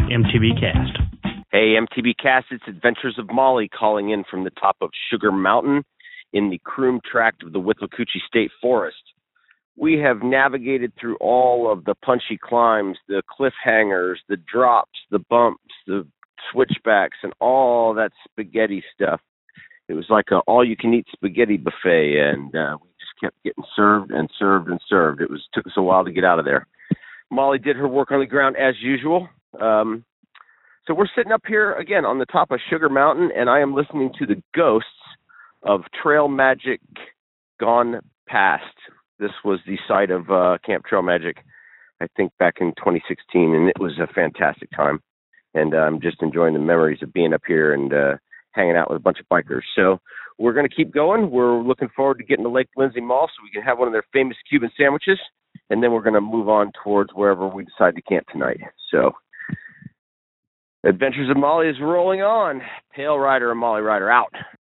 MTB Cast. Hey, MTB Cast, it's Adventures of Molly calling in from the top of Sugar Mountain in the Croom Tract of the Withlacoochee State Forest. We have navigated through all of the punchy climbs, the cliffhangers, the drops, the bumps, the switchbacks, and all that spaghetti stuff. It was like an all-you-can-eat spaghetti buffet, and we just kept getting served and served and served. Took us a while to get out of there. Molly did her work on the ground as usual. So we're sitting up here, again, on the top of Sugar Mountain, and I am listening to the ghosts of Trail Magic Gone Past. This was the site of Camp Trail Magic, I think, back in 2016, and it was a fantastic time. And I'm just enjoying the memories of being up here and hanging out with a bunch of bikers. So we're going to keep going. We're looking forward to getting to Lake Lindsay Mall so we can have one of their famous Cuban sandwiches, and then we're going to move on towards wherever we decide to camp tonight. So Adventures of Molly is rolling on. Pale Rider and Molly Rider out.